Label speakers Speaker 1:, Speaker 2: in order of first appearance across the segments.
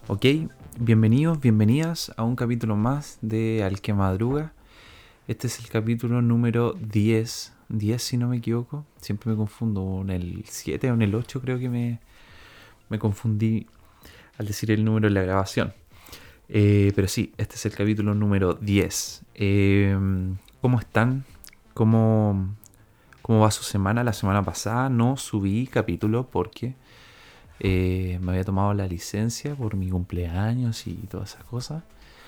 Speaker 1: Ok, bienvenidos, bienvenidas a un capítulo más de Al que Madruga. Este es el capítulo número 10 si no me equivoco. Siempre me confundo en el 7 o en el 8, creo que me confundí al decir el número de la grabación. Pero sí, este es el capítulo número 10. ¿Cómo están? ¿Cómo va su semana? La semana pasada no subí capítulo porque me había tomado la licencia por mi cumpleaños y todas esas cosas.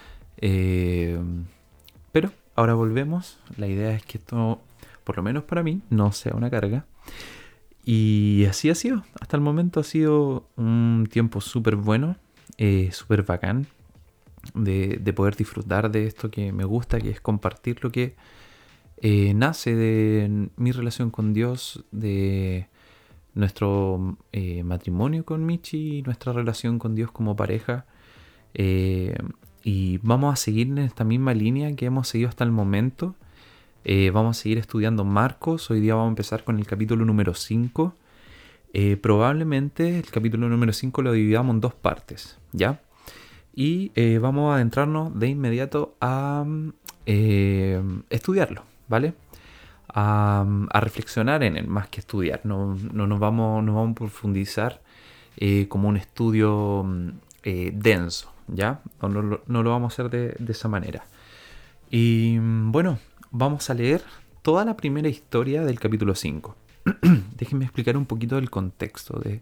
Speaker 1: Pero ahora volvemos. La idea es que esto, por lo menos para mí, no sea una carga. Y así ha sido. Hasta el momento ha sido un tiempo súper bueno, súper bacán de poder disfrutar de esto que me gusta, que es compartir lo que nace de mi relación con Dios, de nuestro matrimonio con Michi, nuestra relación con Dios como pareja. Y vamos a seguir en esta misma línea que hemos seguido hasta el momento. Vamos a seguir estudiando Marcos. Hoy día vamos a empezar con el capítulo número 5. Probablemente el capítulo número 5 lo dividamos en dos partes, ¿ya? Y vamos a adentrarnos de inmediato a estudiarlo, ¿vale? A reflexionar en él más que estudiar. No nos vamos a profundizar como un estudio denso, ¿ya? No lo vamos a hacer de esa manera. Y bueno, vamos a leer toda la primera historia del capítulo 5. Déjenme explicar un poquito el contexto de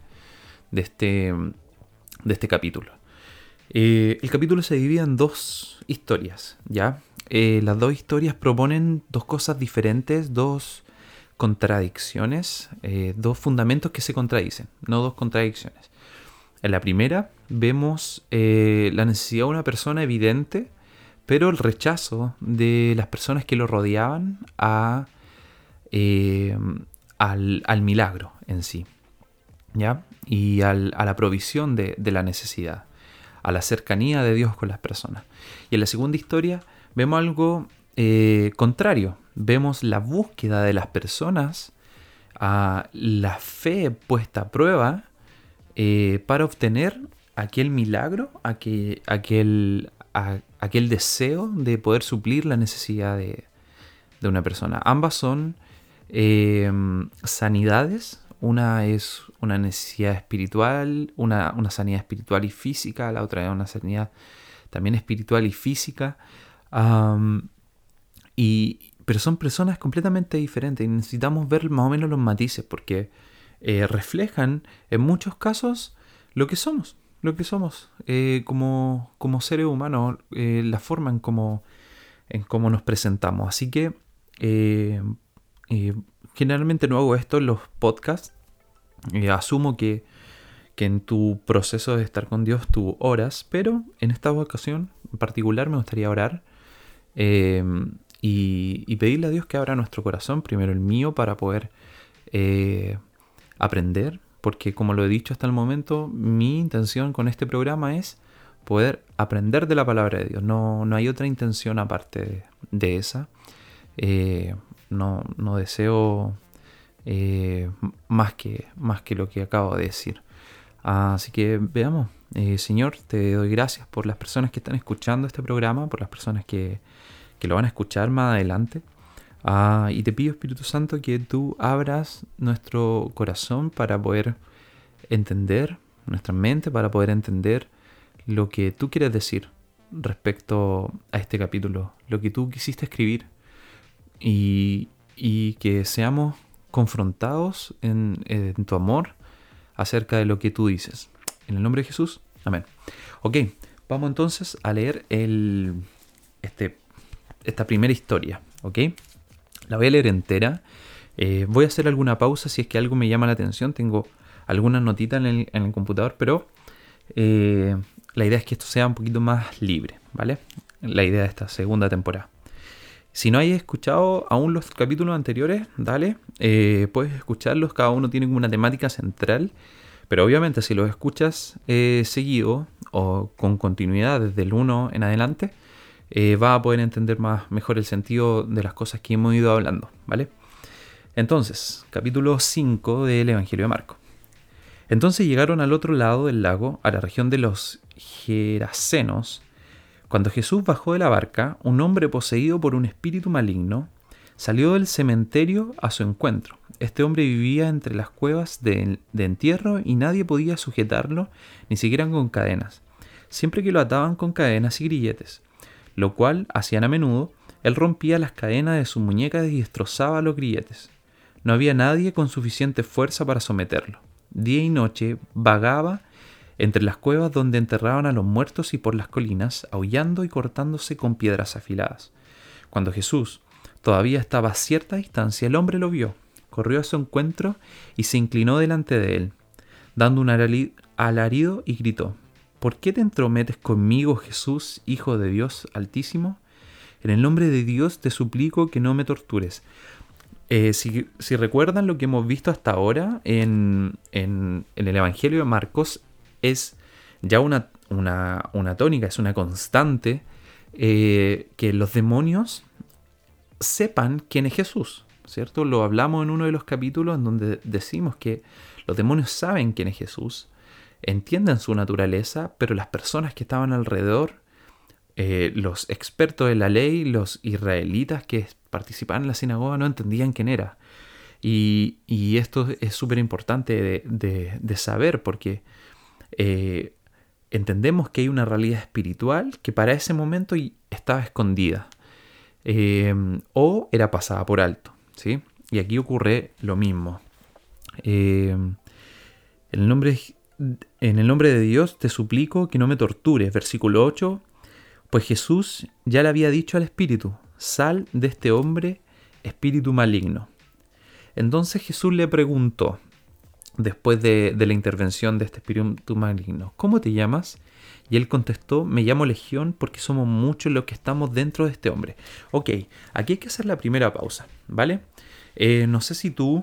Speaker 1: este capítulo. El capítulo se divide en dos historias, ¿ya? Las dos historias proponen dos cosas diferentes, dos contradicciones, dos fundamentos que se contradicen, no dos contradicciones. En la primera vemos la necesidad de una persona evidente, pero el rechazo de las personas que lo rodeaban al milagro en sí, ¿ya? Y a la provisión de la necesidad, a la cercanía de Dios con las personas. Y en la segunda historia vemos algo contrario. Vemos la búsqueda de las personas, la fe puesta a prueba para obtener aquel milagro, aquel deseo de poder suplir la necesidad de una persona. Ambas son sanidades. Una es una necesidad espiritual, una sanidad espiritual y física. La otra es una sanidad también espiritual y física. Pero son personas completamente diferentes y necesitamos ver más o menos los matices porque reflejan en muchos casos lo que somos como seres humanos, la forma en cómo nos presentamos. Así que generalmente no hago esto en los podcasts. Asumo que en tu proceso de estar con Dios tú oras, pero en esta ocasión en particular me gustaría orar y pedirle a Dios que abra nuestro corazón, primero el mío, para poder aprender, porque como lo he dicho hasta el momento, mi intención con este programa es poder aprender de la palabra de Dios. No hay otra intención aparte de esa. No deseo más que lo que acabo de decir. Así que veamos. Señor, te doy gracias por las personas que están escuchando este programa, por las personas que lo van a escuchar más adelante. Y te pido, Espíritu Santo, que tú abras nuestro corazón para poder entender, nuestra mente para poder entender lo que tú quieres decir respecto a este capítulo, lo que tú quisiste escribir, y que seamos confrontados en tu amor acerca de lo que tú dices. En el nombre de Jesús, amén. Ok, vamos entonces a leer esta primera historia, ¿ok? La voy a leer entera. Voy a hacer alguna pausa si es que algo me llama la atención. Tengo algunas notitas en el computador, pero la idea es que esto sea un poquito más libre, ¿vale? La idea de esta segunda temporada. Si no hayas escuchado aún los capítulos anteriores, dale, puedes escucharlos. Cada uno tiene como una temática central, pero obviamente si los escuchas seguido o con continuidad desde el 1 en adelante, vas a poder entender mejor el sentido de las cosas que hemos ido hablando, ¿vale? Entonces, capítulo 5 del Evangelio de Marcos. Entonces llegaron al otro lado del lago, a la región de los Gerasenos. Cuando Jesús bajó de la barca, un hombre poseído por un espíritu maligno salió del cementerio a su encuentro. Este hombre vivía entre las cuevas de entierro y nadie podía sujetarlo, ni siquiera con cadenas. Siempre que lo ataban con cadenas y grilletes, lo cual hacían a menudo, él rompía las cadenas de sus muñecas y destrozaba los grilletes. No había nadie con suficiente fuerza para someterlo. Día y noche vagaba entre las cuevas donde enterraban a los muertos y por las colinas, aullando y cortándose con piedras afiladas. Cuando Jesús todavía estaba a cierta distancia, el hombre lo vio, corrió a su encuentro y se inclinó delante de él, dando un alarido y gritó: ¿Por qué te entrometes conmigo, Jesús, Hijo de Dios Altísimo? En el nombre de Dios te suplico que no me tortures. Si recuerdan lo que hemos visto hasta ahora en el Evangelio de Marcos, es ya una tónica, es una constante, que los demonios sepan quién es Jesús, ¿cierto? Lo hablamos en uno de los capítulos en donde decimos que los demonios saben quién es Jesús, entienden su naturaleza, pero las personas que estaban alrededor, los expertos de la ley, los israelitas que participaban en la sinagoga, no entendían quién era. Y esto es súper importante de saber, porque entendemos que hay una realidad espiritual que para ese momento estaba escondida, o era pasada por alto, ¿sí? Y aquí ocurre lo mismo. En el nombre de Dios te suplico que no me tortures. Versículo 8. Pues Jesús ya le había dicho al espíritu: sal de este hombre, espíritu maligno. Entonces Jesús le preguntó, después de la intervención de este espíritu maligno: ¿cómo te llamas? Y él contestó: me llamo Legión, porque somos muchos los que estamos dentro de este hombre. Ok, aquí hay que hacer la primera pausa, ¿vale? No sé si tú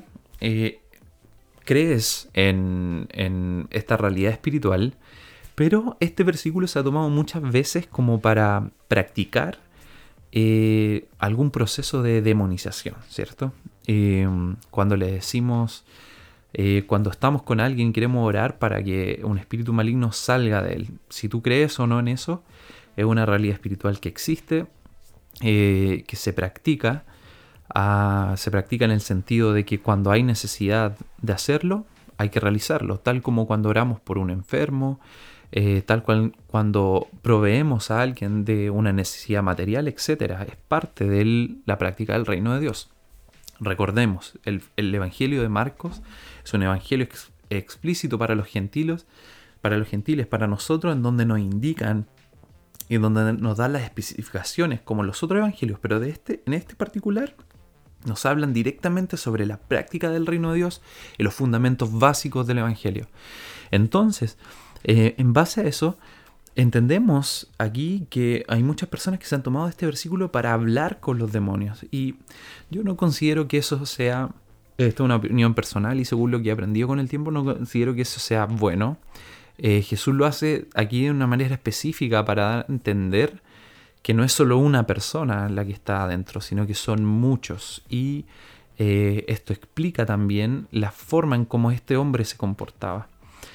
Speaker 1: crees en esta realidad espiritual, pero este versículo se ha tomado muchas veces como para practicar algún proceso de demonización, ¿cierto? Cuando le decimos, cuando estamos con alguien, queremos orar para que un espíritu maligno salga de él. Si tú crees o no en eso, es una realidad espiritual que existe, que se practica. Se practica en el sentido de que cuando hay necesidad de hacerlo, hay que realizarlo, tal como cuando oramos por un enfermo, tal cual cuando proveemos a alguien de una necesidad material, etc. Es parte de la práctica del reino de Dios. Recordemos, el Evangelio de Marcos es un evangelio explícito para los gentiles, para nosotros, en donde nos indican y donde nos dan las especificaciones como los otros evangelios, pero en este particular nos hablan directamente sobre la práctica del reino de Dios y los fundamentos básicos del evangelio. Entonces, en base a eso, entendemos aquí que hay muchas personas que se han tomado este versículo para hablar con los demonios. Y yo no considero que eso sea, esta es una opinión personal y según lo que he aprendido con el tiempo, no considero que eso sea bueno. Jesús lo hace aquí de una manera específica para dar a entender que no es solo una persona la que está adentro, sino que son muchos. Y esto explica también la forma en cómo este hombre se comportaba.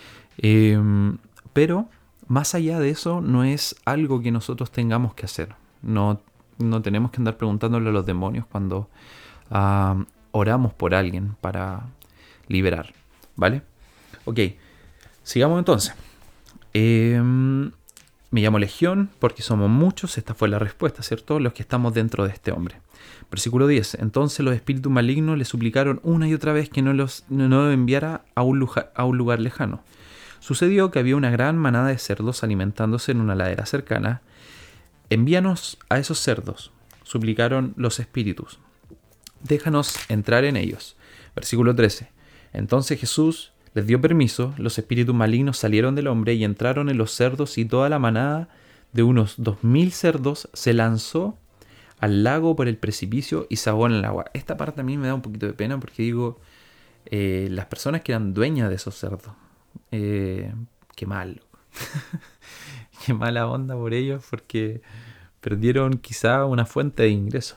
Speaker 1: Pero más allá de eso, no es algo que nosotros tengamos que hacer. No tenemos que andar preguntándole a los demonios cuando oramos por alguien para liberar, ¿vale? Ok, sigamos entonces. Me llamo Legión porque somos muchos. Esta fue la respuesta, ¿cierto? Los que estamos dentro de este hombre. Versículo 10. Entonces los espíritus malignos le suplicaron una y otra vez que no los enviara a un lugar lejano. Sucedió que había una gran manada de cerdos alimentándose en una ladera cercana. Envíanos a esos cerdos, suplicaron los espíritus. Déjanos entrar en ellos. Versículo 13. Entonces Jesús les dio permiso, los espíritus malignos salieron del hombre y entraron en los cerdos, y toda la manada de unos 2000 cerdos se lanzó al lago por el precipicio y se ahogó en el agua. Esta parte a mí me da un poquito de pena porque digo, las personas que eran dueñas de esos cerdos, qué malo. Qué mala onda por ellos, porque perdieron quizá una fuente de ingresos.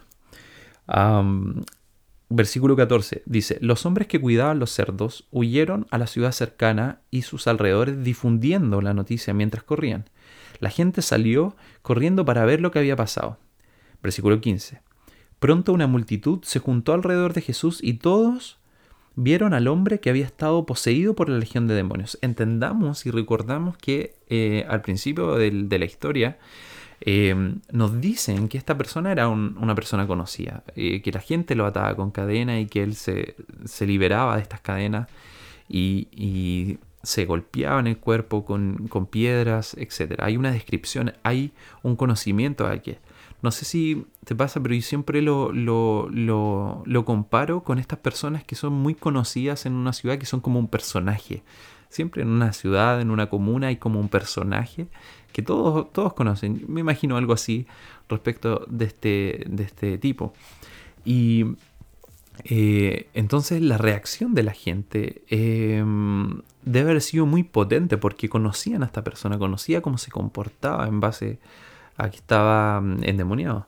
Speaker 1: Versículo 14 dice: los hombres que cuidaban los cerdos huyeron a la ciudad cercana y sus alrededores difundiendo la noticia mientras corrían. La gente salió corriendo para ver lo que había pasado. Versículo 15. Pronto una multitud se juntó alrededor de Jesús y todos vieron al hombre que había estado poseído por la legión de demonios. Entendamos y recordamos que al principio de la historia nos dicen que esta persona era una persona conocida, que la gente lo ataba con cadenas y que él se liberaba de estas cadenas y se golpeaba en el cuerpo con piedras, etc. Hay una descripción, hay un conocimiento de que no sé si te pasa, pero yo siempre lo comparo con estas personas que son muy conocidas en una ciudad, que son como un personaje. Siempre en una ciudad, en una comuna, hay como un personaje que todos conocen. Me imagino algo así respecto de este tipo. Y entonces la reacción de la gente debe haber sido muy potente, porque conocían a esta persona, conocía cómo se comportaba en base a que estaba endemoniado.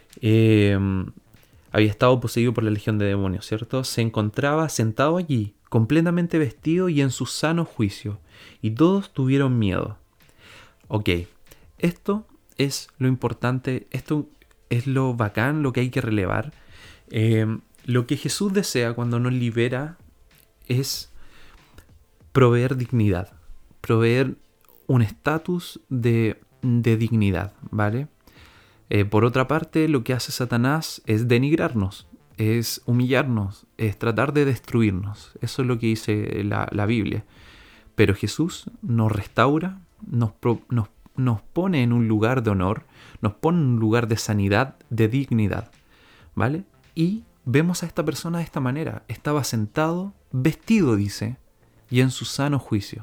Speaker 1: Había estado poseído por la legión de demonios, ¿cierto? Se encontraba sentado allí, completamente vestido y en su sano juicio, y todos tuvieron miedo. Ok, esto es lo importante, esto es lo bacán, lo que hay que relevar. Lo que Jesús desea cuando nos libera es proveer dignidad, proveer un estatus de dignidad, ¿vale? Por otra parte, lo que hace Satanás es denigrarnos, es humillarnos, es tratar de destruirnos. Eso es lo que dice la Biblia. Pero Jesús nos restaura, nos pone en un lugar de honor, nos pone en un lugar de sanidad, de dignidad, ¿vale? Y vemos a esta persona de esta manera. Estaba sentado, vestido, dice, y en su sano juicio.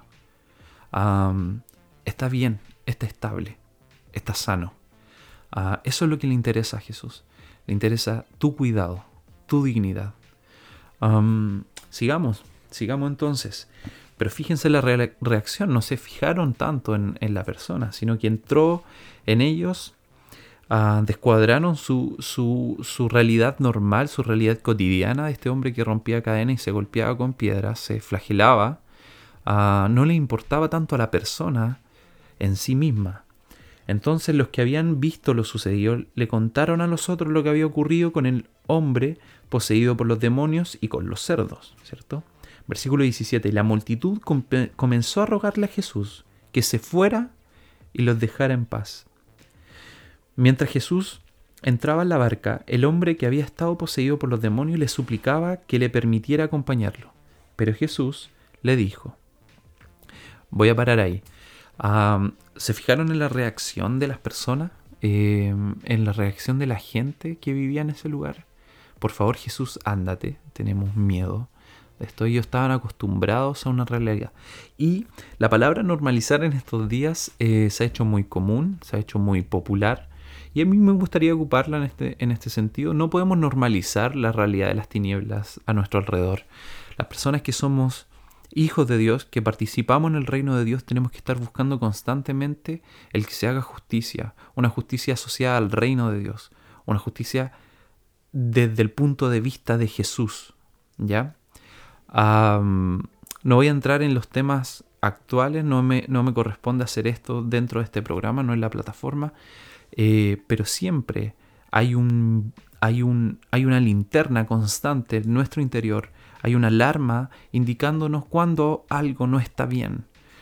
Speaker 1: Está bien, está estable, está sano. Eso es lo que le interesa a Jesús. Le interesa tu cuidado, tu dignidad. Sigamos entonces. Pero fíjense la reacción. No se fijaron tanto en la persona, sino que entró en ellos. Descuadraron su realidad normal, su realidad cotidiana de este hombre que rompía cadenas y se golpeaba con piedras, se flagelaba. No le importaba tanto a la persona en sí misma. Entonces los que habían visto lo sucedido le contaron a los otros lo que había ocurrido con el hombre poseído por los demonios y con los cerdos, ¿cierto? Versículo 17. Y la multitud comenzó a rogarle a Jesús que se fuera y los dejara en paz. Mientras Jesús entraba en la barca, el hombre que había estado poseído por los demonios le suplicaba que le permitiera acompañarlo. Pero Jesús le dijo, voy a parar ahí. ¿Se fijaron en la reacción de las personas? En la reacción de la gente que vivía en ese lugar. Por favor, Jesús, ándate, tenemos miedo. Ellos estaban acostumbrados a una realidad. Y la palabra normalizar en estos días se ha hecho muy común, se ha hecho muy popular. Y a mí me gustaría ocuparla en este sentido. No podemos normalizar la realidad de las tinieblas a nuestro alrededor. Las personas que somos hijos de Dios, que participamos en el reino de Dios, tenemos que estar buscando constantemente el que se haga justicia. Una justicia asociada al reino de Dios. Una justicia desde el punto de vista de Jesús. ¿Ya? No voy a entrar en los temas actuales. No me corresponde hacer esto dentro de este programa, no en la plataforma. Pero siempre hay una linterna constante en nuestro interior, hay una alarma indicándonos cuando algo no está bien.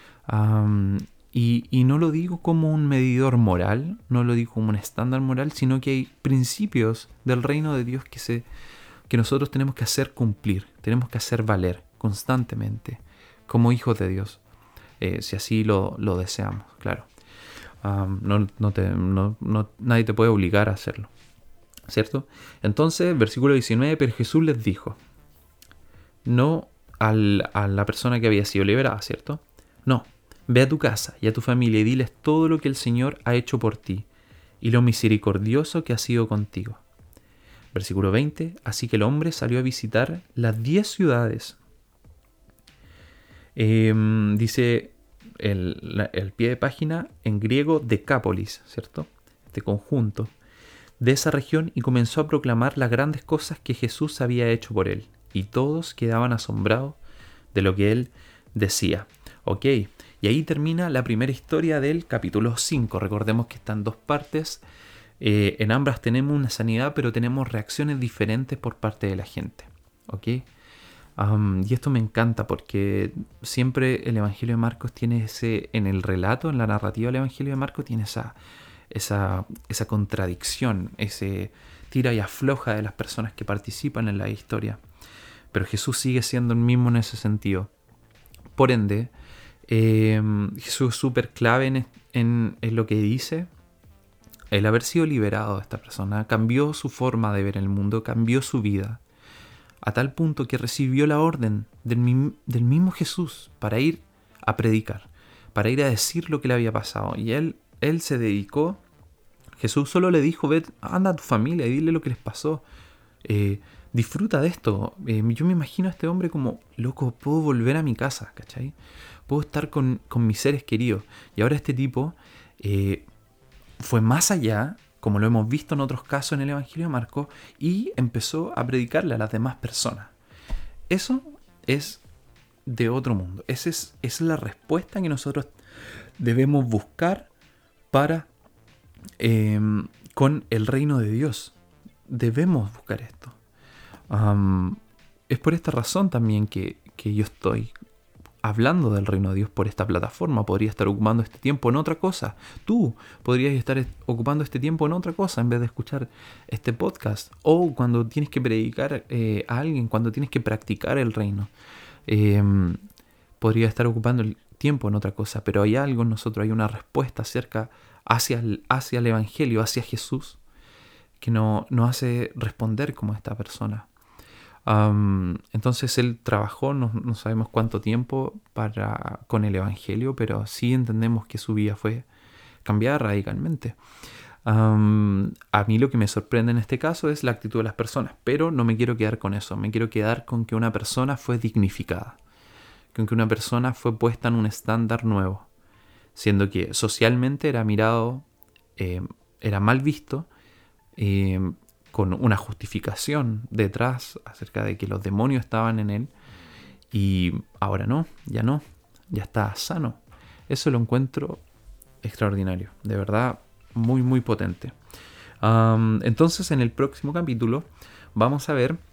Speaker 1: Y no lo digo como un medidor moral, no lo digo como un estándar moral, sino que hay principios del reino de Dios que nosotros tenemos que hacer cumplir, tenemos que hacer valer constantemente como hijos de Dios, si así lo deseamos, claro. Nadie te puede obligar a hacerlo, ¿cierto? Entonces, versículo 19, pero Jesús les dijo, no a la persona que había sido liberada, ¿cierto? No, ve a tu casa y a tu familia y diles todo lo que el Señor ha hecho por ti y lo misericordioso que ha sido contigo. Versículo 20, así que el hombre salió a visitar las 10 ciudades. Dice el pie de página en griego Decápolis, ¿cierto? Este conjunto de esa región, y comenzó a proclamar las grandes cosas que Jesús había hecho por él, y todos quedaban asombrados de lo que él decía. Ok, Y ahí termina la primera historia del capítulo 5. Recordemos que están dos partes. En ambas tenemos una sanidad, pero tenemos reacciones diferentes por parte de la gente. ¿Ok? Y esto me encanta porque siempre el Evangelio de Marcos tiene en el relato, en la narrativa del Evangelio de Marcos, tiene esa contradicción, ese tira y afloja de las personas que participan en la historia. Pero Jesús sigue siendo el mismo en ese sentido. Por ende, Jesús es súper clave en lo que dice. El haber sido liberado de esta persona cambió su forma de ver el mundo, cambió su vida, a tal punto que recibió la orden del mismo Jesús para ir a predicar, para ir a decir lo que le había pasado. Y él se dedicó. Jesús solo le dijo: ve, anda a tu familia y dile lo que les pasó. Disfruta de esto. Yo me imagino a este hombre como: loco, puedo volver a mi casa, ¿cachai? Puedo estar con mis seres queridos. Y ahora este tipo fue más allá, como lo hemos visto en otros casos en el Evangelio de Marcos, y empezó a predicarle a las demás personas. Eso es de otro mundo. Esa es la respuesta que nosotros debemos buscar para con el reino de Dios. Debemos buscar esto. Es por esta razón también que yo estoy hablando del reino de Dios por esta plataforma. Podría estar ocupando este tiempo en otra cosa. Tú podrías estar ocupando este tiempo en otra cosa en vez de escuchar este podcast. O cuando tienes que predicar a alguien, cuando tienes que practicar el reino. Podría estar ocupando el tiempo en otra cosa. Pero hay algo en nosotros, hay una respuesta hacia el Evangelio, hacia Jesús, que nos hace responder como esta persona. Entonces él trabajó, no sabemos cuánto tiempo con el Evangelio, pero sí entendemos que su vida fue cambiada radicalmente. A mí lo que me sorprende en este caso es la actitud de las personas, pero no me quiero quedar con eso. Me quiero quedar con que una persona fue dignificada, con que una persona fue puesta en un estándar nuevo, siendo que socialmente era mirado, era mal visto, con una justificación detrás acerca de que los demonios estaban en él, y ahora no, ya está sano. Eso lo encuentro extraordinario, de verdad, muy muy potente. Entonces en el próximo capítulo vamos a ver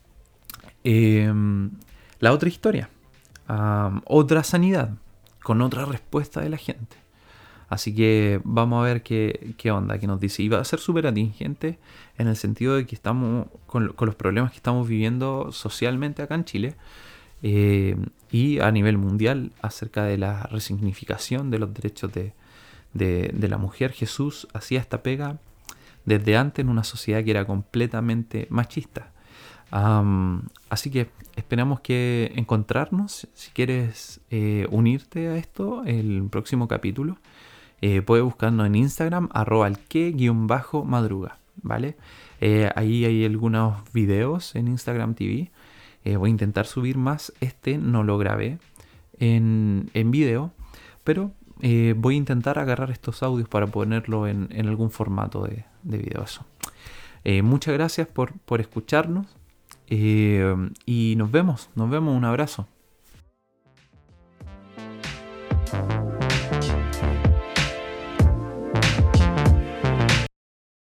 Speaker 1: la otra historia, otra sanidad, con otra respuesta de la gente. Así que vamos a ver qué onda, qué nos dice. Y va a ser súper atingente en el sentido de que estamos con los problemas que estamos viviendo socialmente acá en Chile y a nivel mundial acerca de la resignificación de los derechos de la mujer. Jesús hacía esta pega desde antes en una sociedad que era completamente machista. Así que esperamos que encontrarnos. Si quieres unirte a esto, el próximo capítulo, puedes buscarnos en Instagram, @alque_madruga, ¿vale? Ahí hay algunos videos en Instagram TV. Voy a intentar subir más. No lo grabé en video, pero voy a intentar agarrar estos audios para ponerlo en algún formato de video. Eso. Muchas gracias por escucharnos y nos vemos. Un abrazo.